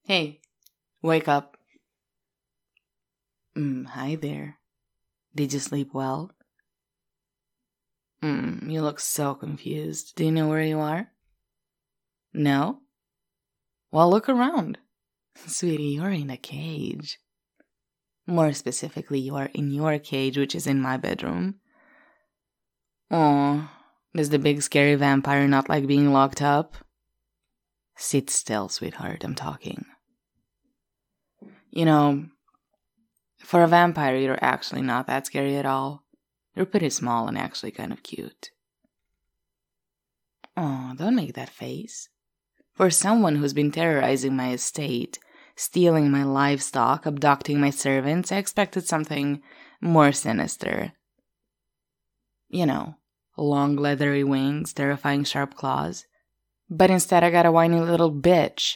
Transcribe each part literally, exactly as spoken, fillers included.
Hey, wake up. Mm, hi there. Did you sleep well? Mm, you look so confused. Do you know where you are? No? Well, look around. Sweetie, you're in a cage. More specifically, you are in your cage, which is in my bedroom. Oh, does the big scary vampire not like being locked up? Sit still, sweetheart, I'm talking. You know, for a vampire, you're actually not that scary at all. You're pretty small and actually kind of cute. Oh, don't make that face. For someone who's been terrorizing my estate, stealing my livestock, abducting my servants, I expected something more sinister. You know, long leathery wings, terrifying sharp claws. But instead I got a whiny little bitch.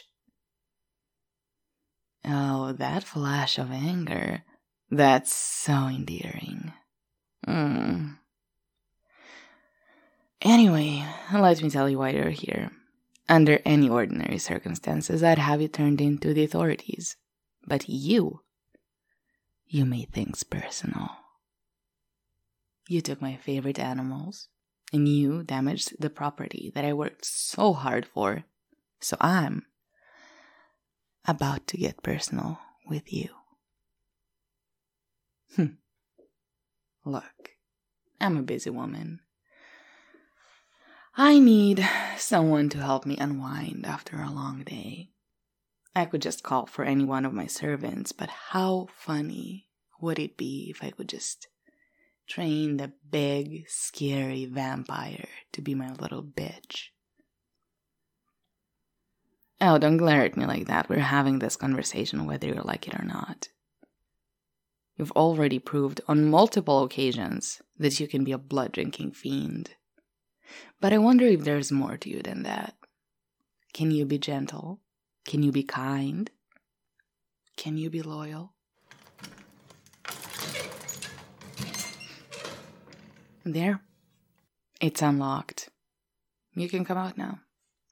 Oh, that flash of anger. That's so endearing. Mm. Anyway, let me tell you why you're here. Under any ordinary circumstances, I'd have you turned into the authorities. But you, you made things personal. You took my favorite animals, and you damaged the property that I worked so hard for. So I'm about to get personal with you. Hm. Look, I'm a busy woman. I need someone to help me unwind after a long day. I could just call for any one of my servants, but how funny would it be if I could just train the big, scary vampire to be my little bitch? Oh, don't glare at me like that. We're having this conversation whether you like it or not. You've already proved on multiple occasions that you can be a blood-drinking fiend. But I wonder if there's more to you than that. Can you be gentle? Can you be kind? Can you be loyal? There. It's unlocked. You can come out now.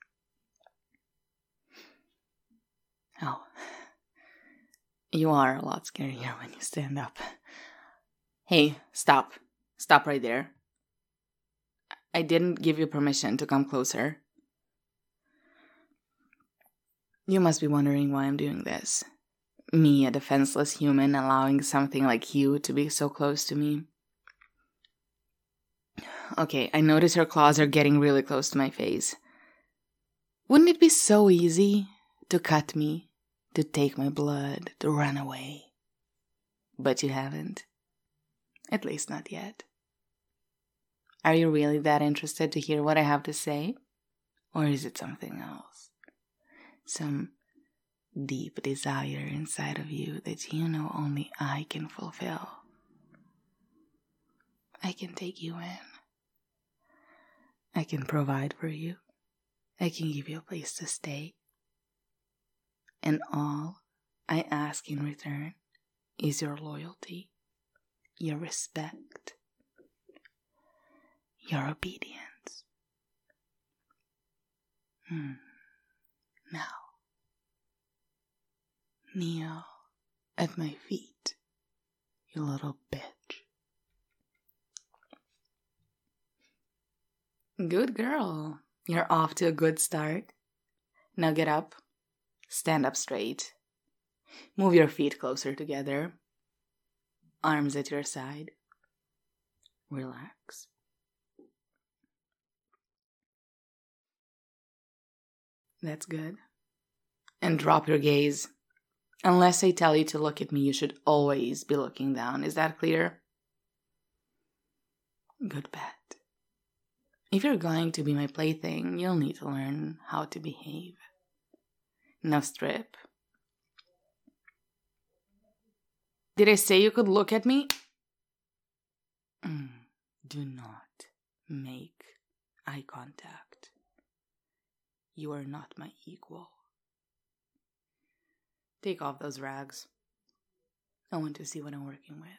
Oh. You are a lot scarier when you stand up. Hey, stop. Stop right there. I didn't give you permission to come closer. You must be wondering why I'm doing this. Me, a defenseless human, allowing something like you to be so close to me. Okay, I notice your claws are getting really close to my face. Wouldn't it be so easy to cut me, to take my blood, to run away? But you haven't. At least not yet. Are you really that interested to hear what I have to say? Or is it something else? Some deep desire inside of you that you know only I can fulfill. I can take you in. I can provide for you. I can give you a place to stay. And all I ask in return is your loyalty, your respect, your obedience. Hmm. Now, kneel at my feet, you little bitch. Good girl. You're off to a good start. Now get up. Stand up straight. Move your feet closer together. Arms at your side. Relax. That's good. And drop your gaze. Unless I tell you to look at me, you should always be looking down. Is that clear? Good bet. If you're going to be my plaything, you'll need to learn how to behave. Now strip. Did I say you could look at me? Mm, do not make eye contact. You are not my equal. Take off those rags. I want to see what I'm working with.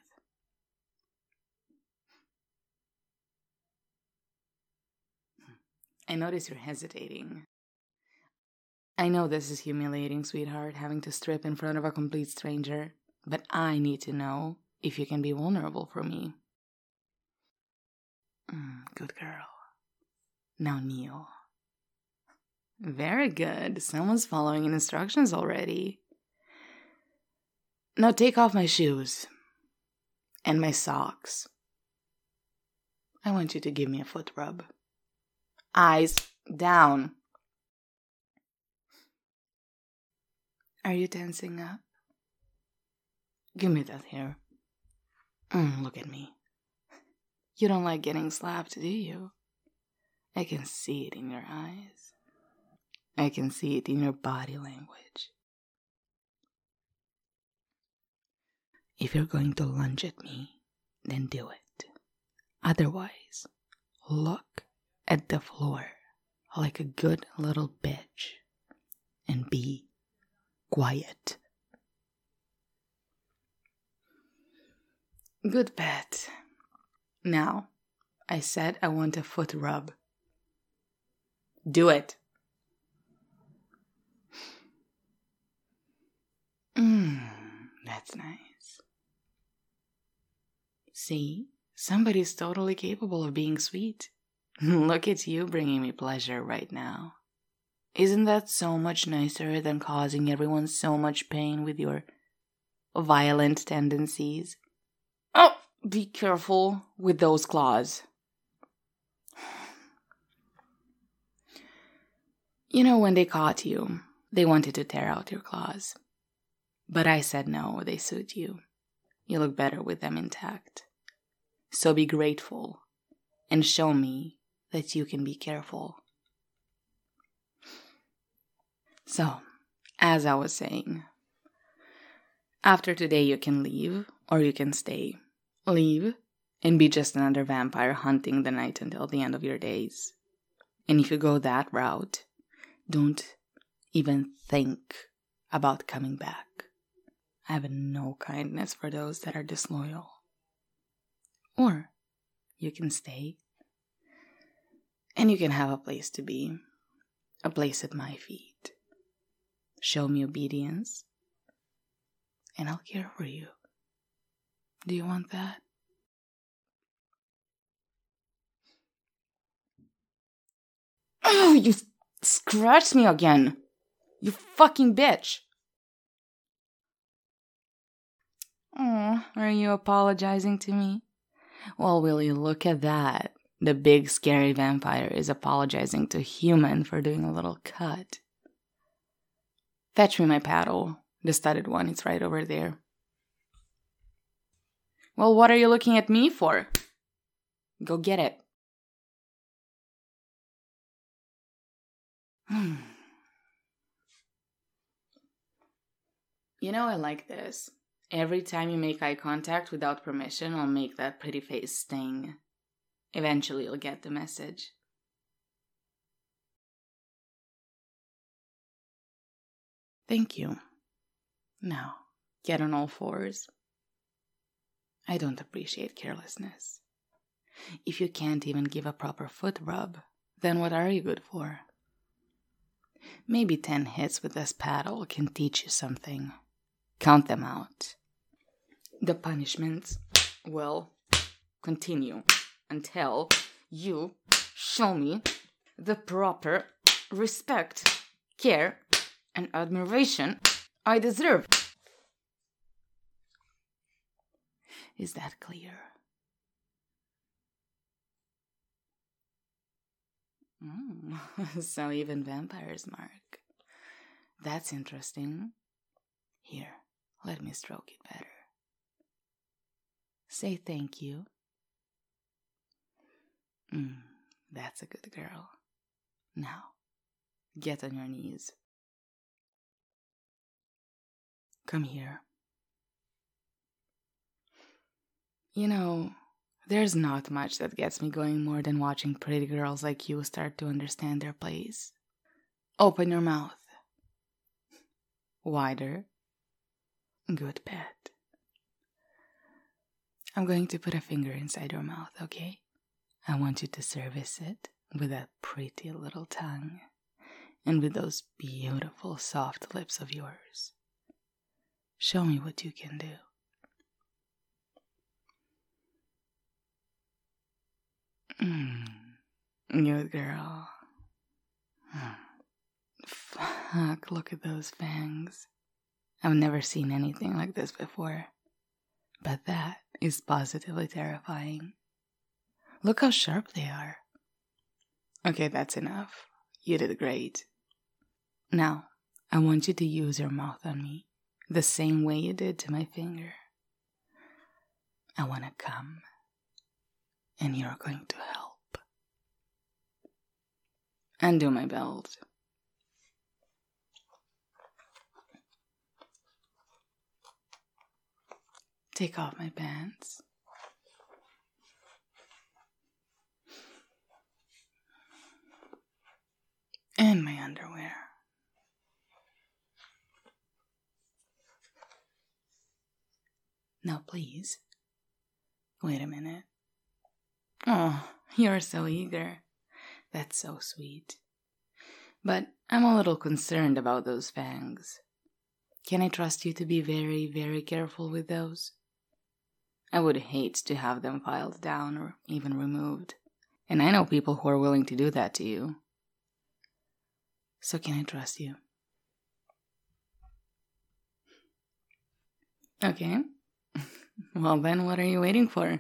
I notice you're hesitating. I know this is humiliating, sweetheart, having to strip in front of a complete stranger, but I need to know if you can be vulnerable for me. Mm, good girl. Now kneel. Very good. Someone's following instructions already. Now take off my shoes and my socks. I want you to give me a foot rub. Eyes down. Are you tensing up? Give me that hair. Mm, look at me. You don't like getting slapped, do you? I can see it in your eyes. I can see it in your body language. If you're going to lunge at me, then do it. Otherwise, look at the floor like a good little bitch and be quiet. Good pet. Now, I said I want a foot rub. Do it. Mmm, that's nice. See, somebody's totally capable of being sweet. Look at you bringing me pleasure right now. Isn't that so much nicer than causing everyone so much pain with your violent tendencies? Oh, be careful with those claws. You know, when they caught you, they wanted to tear out your claws. But I said no, they suit you. You look better with them intact. So be grateful and show me that you can be careful. So, as I was saying, after today you can leave or you can stay. Leave and be just another vampire hunting the night until the end of your days. And if you go that route, don't even think about coming back. I have no kindness for those that are disloyal. Or you can stay and you can have a place to be, a place at my feet. Show me obedience and I'll care for you. Do you want that? Oh, you scratched me again. You fucking bitch. Oh, are you apologizing to me? Well, will you look at that? The big scary vampire is apologizing to human for doing a little cut. Fetch me my paddle. The studded one, it's right over there. Well, what are you looking at me for? Go get it. Hmm. You know, I like this. Every time you make eye contact without permission, I'll make that pretty face sting. Eventually, you'll get the message. Thank you. Now, get on all fours. I don't appreciate carelessness. If you can't even give a proper foot rub, then what are you good for? Maybe ten hits with this paddle can teach you something. Count them out. The punishments will continue until you show me the proper respect, care, and admiration I deserve. Is that clear? Mm. So even vampires mark. That's interesting. Here, let me stroke it better. Say thank you. Mm, that's a good girl. Now, get on your knees. Come here. You know, there's not much that gets me going more than watching pretty girls like you start to understand their place. Open your mouth. Wider. Good pet. I'm going to put a finger inside your mouth, okay? I want you to service it with that pretty little tongue And with those beautiful soft lips of yours, show me what you can do. Mm, good girl. Fuck, look at those fangs. I've never seen anything like this before. But that is positively terrifying. Look how sharp they are. Okay, that's enough. You did great. Now, I want you to use your mouth on me, the same way you did to my finger. I want to come, and you're going to help. Undo my belt. Take off my pants. And my underwear. Now please, wait a minute. Oh, you're so eager. That's so sweet. But I'm a little concerned about those fangs. Can I trust you to be very, very careful with those? I would hate to have them filed down or even removed. And I know people who are willing to do that to you. So can I trust you? Okay. Well then, what are you waiting for?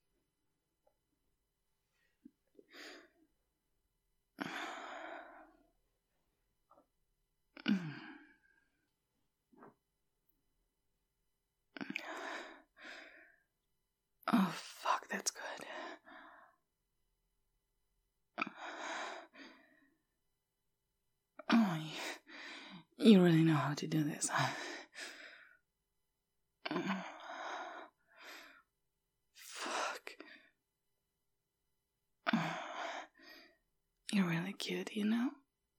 Oh, fuck, that's good. Oh, you, you really know how to do this, huh? Fuck. You're really cute, you know?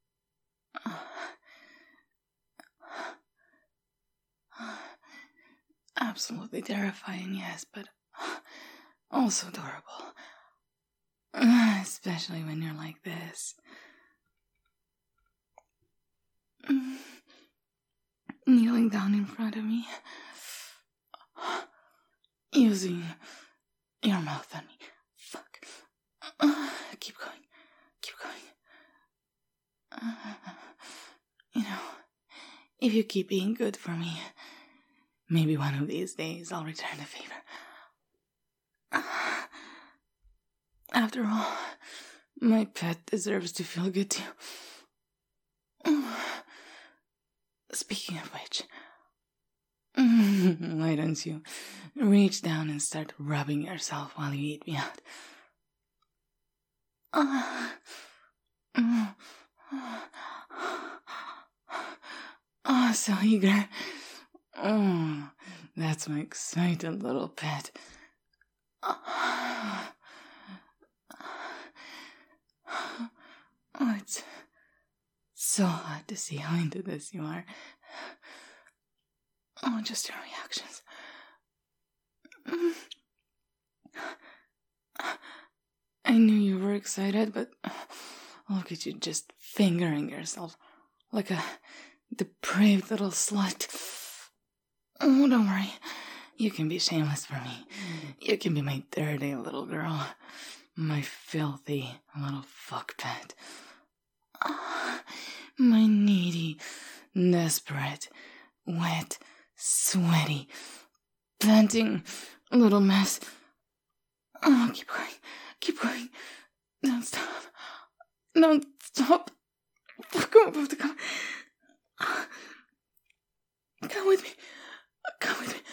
Absolutely terrifying, yes, but also adorable. Especially when you're like this. Kneeling down in front of me. Using your mouth on me. Fuck. Keep going. Keep going. You know, if you keep being good for me, maybe one of these days I'll return the favor. After all, my pet deserves to feel good too. Speaking of which, why don't you reach down and start rubbing yourself while you eat me out? Oh, so eager. Oh, that's my excited little pet. Oh, it's so hot to see how into this you are. Oh, just your reactions. I knew you were excited, but look at you just fingering yourself like a depraved little slut. Oh, don't worry. You can be shameless for me. You can be my dirty little girl. My filthy little fuck pet. Oh, my needy, desperate, wet, sweaty, panting little mess. Oh, keep going. Keep going. Don't stop. Don't stop. Come on, come. Come with me. Come with me.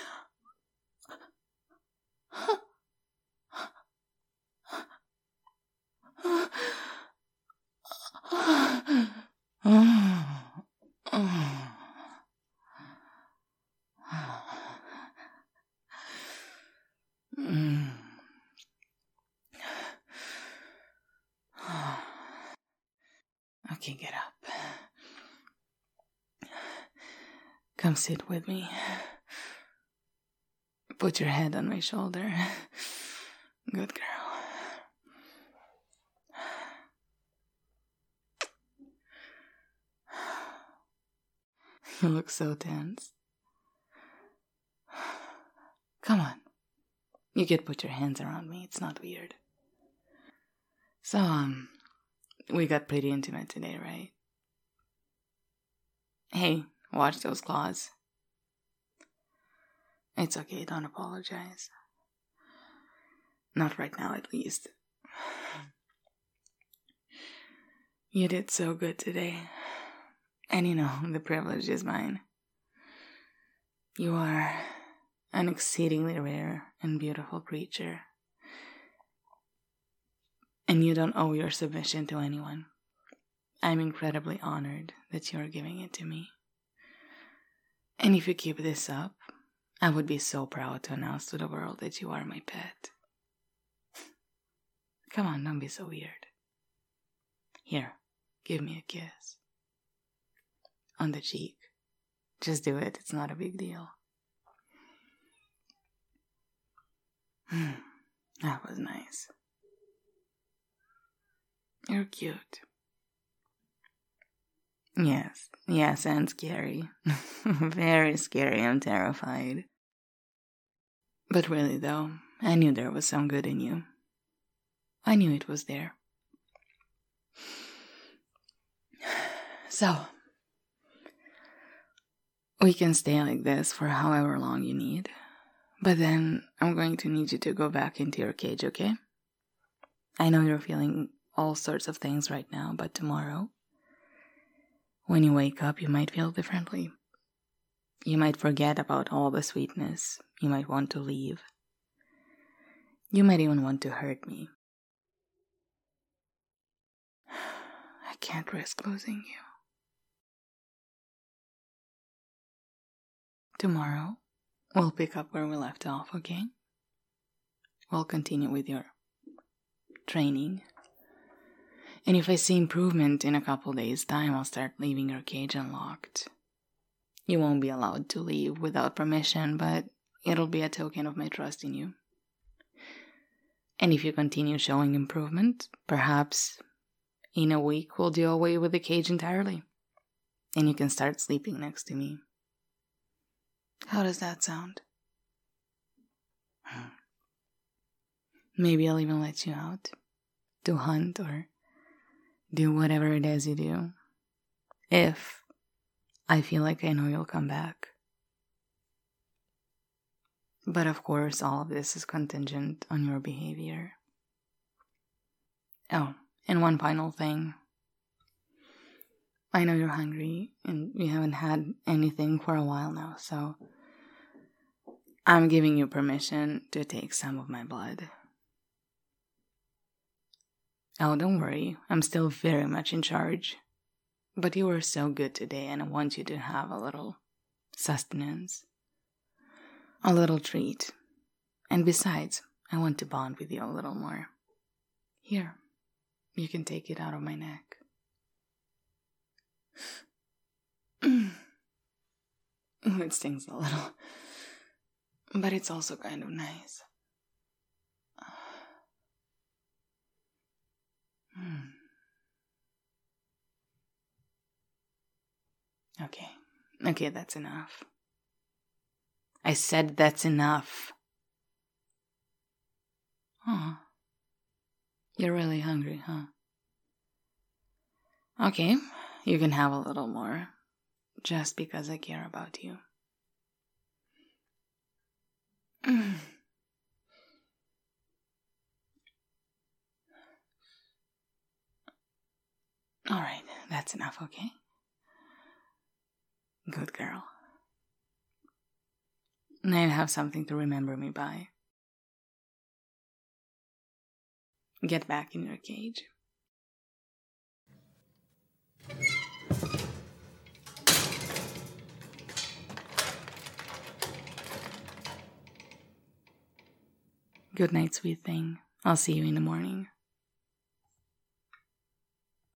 Okay, get up. Come sit with me. Put your head on my shoulder. Good girl. You look so tense. Come on. You could put your hands around me. It's not weird. So, um, we got pretty intimate today, right? Hey, watch those claws. It's okay, don't apologize. Not right now, at least. You did so good today. And you know, the privilege is mine. You are an exceedingly rare and beautiful creature. And you don't owe your submission to anyone. I'm incredibly honored that you are giving it to me. And if you keep this up, I would be so proud to announce to the world that you are my pet. Come on, don't be so weird. Here, give me a kiss. On the cheek. Just do it, it's not a big deal. Hmm, that was nice. You're cute. Yes, yes, and scary. Very scary, I'm terrified. But really though, I knew there was some good in you. I knew it was there. So, we can stay like this for however long you need. But then I'm going to need you to go back into your cage, okay? I know you're feeling all sorts of things right now, but tomorrow, when you wake up, you might feel differently. You might forget about all the sweetness. You might want to leave. You might even want to hurt me. I can't risk losing you. Tomorrow, we'll pick up where we left off, okay? We'll continue with your training. And if I see improvement in a couple days' time, I'll start leaving your cage unlocked. You won't be allowed to leave without permission, but it'll be a token of my trust in you. And if you continue showing improvement, perhaps in a week we'll do away with the cage entirely. And you can start sleeping next to me. How does that sound? Maybe I'll even let you out to hunt or do whatever it is you do. If I feel like I know you'll come back. But of course, all of this is contingent on your behavior. Oh, and one final thing. I know you're hungry and you haven't had anything for a while now, so I'm giving you permission to take some of my blood. Oh, don't worry, I'm still very much in charge. But you were so good today and I want you to have a little sustenance. A little treat. And besides, I want to bond with you a little more. Here, you can take it out of my neck. It stings a little. But it's also kind of nice. Hmm. Okay. Okay, that's enough. I said that's enough. Oh. You're really hungry, huh? Okay, you can have a little more. Just because I care about you. Alright, that's enough, okay? Good girl. Now you have something to remember me by. Get back in your cage. Good night, sweet thing. I'll see you in the morning.